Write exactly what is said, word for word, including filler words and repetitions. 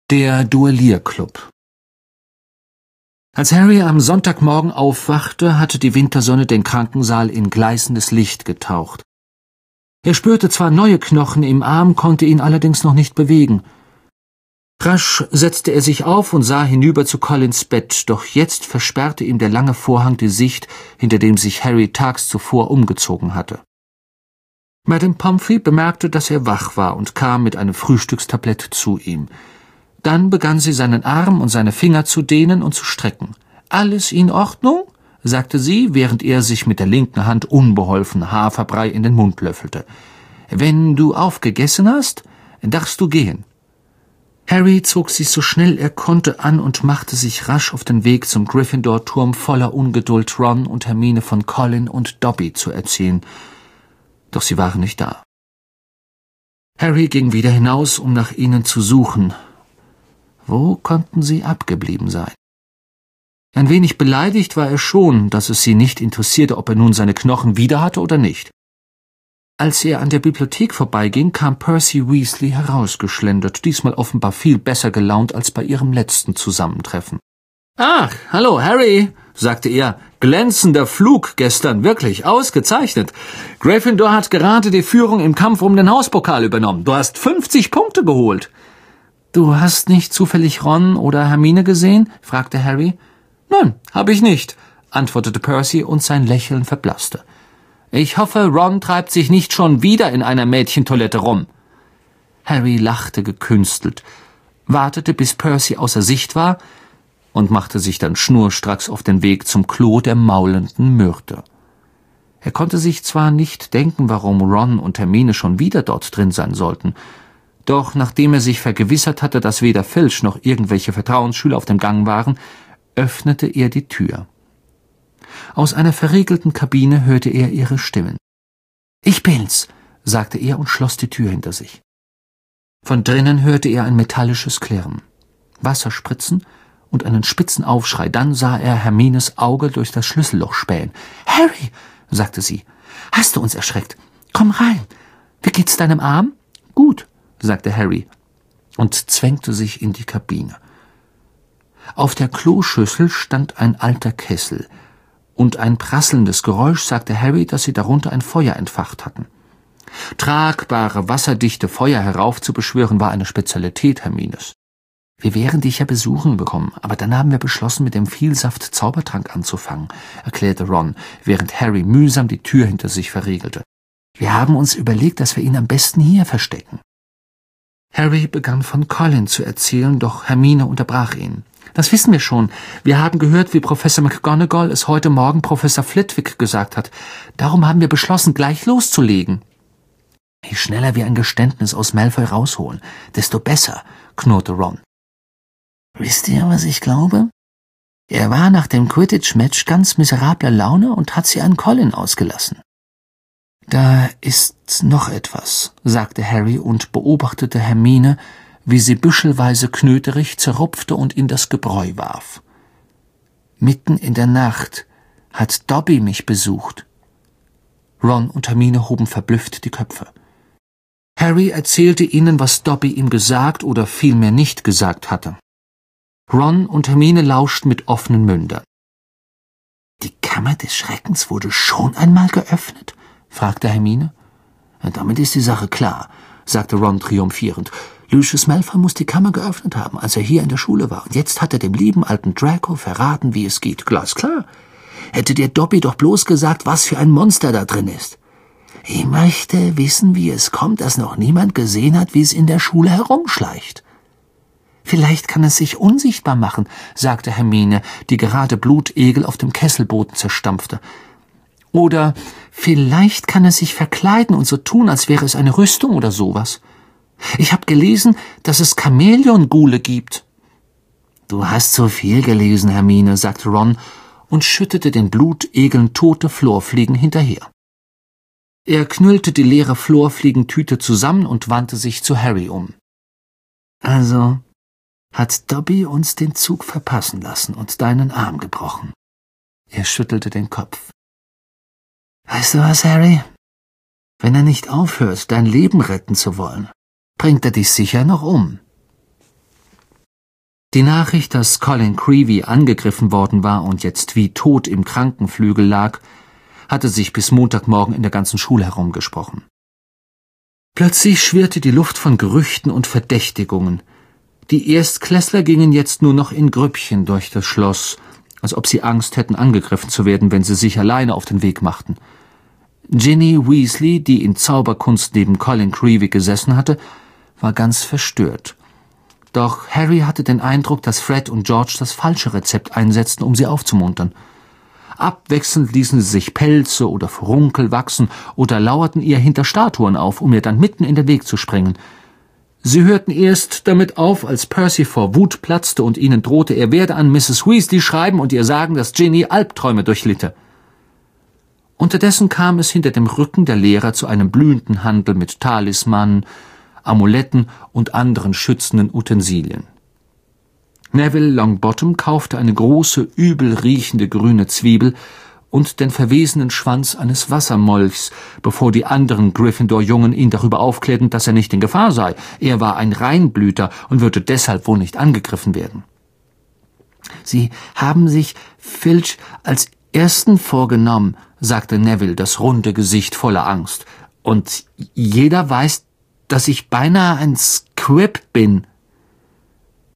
Der Duellierclub. Als Harry am Sonntagmorgen aufwachte, hatte die Wintersonne den Krankensaal in gleißendes Licht getaucht. Er spürte zwar neue Knochen im Arm, konnte ihn allerdings noch nicht bewegen. Rasch setzte er sich auf und sah hinüber zu Collins Bett, doch jetzt versperrte ihm der lange Vorhang die Sicht, hinter dem sich Harry tags zuvor umgezogen hatte. Madame Pomfrey bemerkte, dass er wach war und kam mit einem Frühstückstablett zu ihm. Dann begann sie, seinen Arm und seine Finger zu dehnen und zu strecken. »Alles in Ordnung?« sagte sie, während er sich mit der linken Hand unbeholfen Haferbrei in den Mund löffelte. »Wenn du aufgegessen hast, darfst du gehen.« Harry zog sich so schnell er konnte an und machte sich rasch auf den Weg zum Gryffindor-Turm, voller Ungeduld, Ron und Hermine von Colin und Dobby zu erzählen. Doch sie waren nicht da. Harry ging wieder hinaus, um nach ihnen zu suchen. Wo konnten sie abgeblieben sein? Ein wenig beleidigt war er schon, dass es sie nicht interessierte, ob er nun seine Knochen wieder hatte oder nicht. Als er an der Bibliothek vorbeiging, kam Percy Weasley herausgeschlendert, diesmal offenbar viel besser gelaunt als bei ihrem letzten Zusammentreffen. »Ach, hallo, Harry«, sagte er, »glänzender Flug gestern, wirklich ausgezeichnet. Gryffindor hat gerade die Führung im Kampf um den Hauspokal übernommen. Du hast fünfzig Punkte geholt.« »Du hast nicht zufällig Ron oder Hermine gesehen?« fragte Harry. »Nein, habe ich nicht«, antwortete Percy und sein Lächeln verblasste. »Ich hoffe, Ron treibt sich nicht schon wieder in einer Mädchentoilette rum.« Harry lachte gekünstelt, wartete, bis Percy außer Sicht war und machte sich dann schnurstracks auf den Weg zum Klo der maulenden Myrte. Er konnte sich zwar nicht denken, warum Ron und Hermine schon wieder dort drin sein sollten, doch nachdem er sich vergewissert hatte, dass weder Filch noch irgendwelche Vertrauensschüler auf dem Gang waren, öffnete er die Tür. Aus einer verriegelten Kabine hörte er ihre Stimmen. »Ich bin's«, sagte er und schloss die Tür hinter sich. Von drinnen hörte er ein metallisches Klirren, Wasserspritzen und einen spitzen Aufschrei. Dann sah er Hermines Auge durch das Schlüsselloch spähen. »Harry«, sagte sie, »hast du uns erschreckt? Komm rein. Wie geht's deinem Arm?« »Gut«, sagte Harry und zwängte sich in die Kabine. Auf der Kloschüssel stand ein alter Kessel, und ein prasselndes Geräusch sagte Harry, dass sie darunter ein Feuer entfacht hatten. Tragbare, wasserdichte Feuer heraufzubeschwören war eine Spezialität Hermines. »Wir wären dich ja besuchen gekommen, aber dann haben wir beschlossen, mit dem Vielsaft-Zaubertrank anzufangen«, erklärte Ron, während Harry mühsam die Tür hinter sich verriegelte. »Wir haben uns überlegt, dass wir ihn am besten hier verstecken.« Harry begann von Colin zu erzählen, doch Hermine unterbrach ihn. »Das wissen wir schon. Wir haben gehört, wie Professor McGonagall es heute Morgen Professor Flitwick gesagt hat. Darum haben wir beschlossen, gleich loszulegen.« »Je schneller wir ein Geständnis aus Malfoy rausholen, desto besser«, knurrte Ron. »Wisst ihr, was ich glaube? Er war nach dem Quidditch-Match ganz miserabler Laune und hat sie an Colin ausgelassen.« »Da ist noch etwas«, sagte Harry und beobachtete Hermine, wie sie büschelweise Knöterich zerrupfte und in das Gebräu warf. »Mitten in der Nacht hat Dobby mich besucht.« Ron und Hermine hoben verblüfft die Köpfe. Harry erzählte ihnen, was Dobby ihm gesagt oder vielmehr nicht gesagt hatte. Ron und Hermine lauschten mit offenen Mündern. »Die Kammer des Schreckens wurde schon einmal geöffnet?« fragte Hermine. »Damit ist die Sache klar«, sagte Ron triumphierend. »Lucius Malfoy muss die Kammer geöffnet haben, als er hier in der Schule war. Und jetzt hat er dem lieben alten Draco verraten, wie es geht. Glasklar. Hätte dir Dobby doch bloß gesagt, was für ein Monster da drin ist. Ich möchte wissen, wie es kommt, dass noch niemand gesehen hat, wie es in der Schule herumschleicht.« »Vielleicht kann es sich unsichtbar machen«, sagte Hermine, die gerade Blutegel auf dem Kesselboden zerstampfte. »Oder vielleicht kann es sich verkleiden und so tun, als wäre es eine Rüstung oder sowas. Ich habe gelesen, dass es Chamäleon-Ghule gibt.« »Du hast so viel gelesen, Hermine«, sagte Ron und schüttete den Blutegeln tote Florfliegen hinterher. Er knüllte die leere Florfliegentüte zusammen und wandte sich zu Harry um. »Also hat Dobby uns den Zug verpassen lassen und deinen Arm gebrochen?« Er schüttelte den Kopf. »Weißt du was, Harry? Wenn er nicht aufhört, dein Leben retten zu wollen, bringt er dich sicher noch um.« Die Nachricht, dass Colin Creevey angegriffen worden war und jetzt wie tot im Krankenflügel lag, hatte sich bis Montagmorgen in der ganzen Schule herumgesprochen. Plötzlich schwirrte die Luft von Gerüchten und Verdächtigungen. Die Erstklässler gingen jetzt nur noch in Grüppchen durch das Schloss, als ob sie Angst hätten, angegriffen zu werden, wenn sie sich alleine auf den Weg machten. Ginny Weasley, die in Zauberkunst neben Colin Creevey gesessen hatte, war ganz verstört. Doch Harry hatte den Eindruck, dass Fred und George das falsche Rezept einsetzten, um sie aufzumuntern. Abwechselnd ließen sie sich Pelze oder Furunkel wachsen oder lauerten ihr hinter Statuen auf, um ihr dann mitten in den Weg zu springen. Sie hörten erst damit auf, als Percy vor Wut platzte und ihnen drohte, er werde an Misses Weasley schreiben und ihr sagen, dass Ginny Albträume durchlitte. Unterdessen kam es hinter dem Rücken der Lehrer zu einem blühenden Handel mit Talismanen, Amuletten und anderen schützenden Utensilien. Neville Longbottom kaufte eine große, übel riechende grüne Zwiebel und den verwesenen Schwanz eines Wassermolchs, bevor die anderen Gryffindor-Jungen ihn darüber aufklärten, dass er nicht in Gefahr sei. Er war ein Reinblüter und würde deshalb wohl nicht angegriffen werden. »Sie haben sich Filch als Ersten vorgenommen«, sagte Neville, das runde Gesicht voller Angst. »Und jeder weiß, dass ich beinahe ein Squib bin.«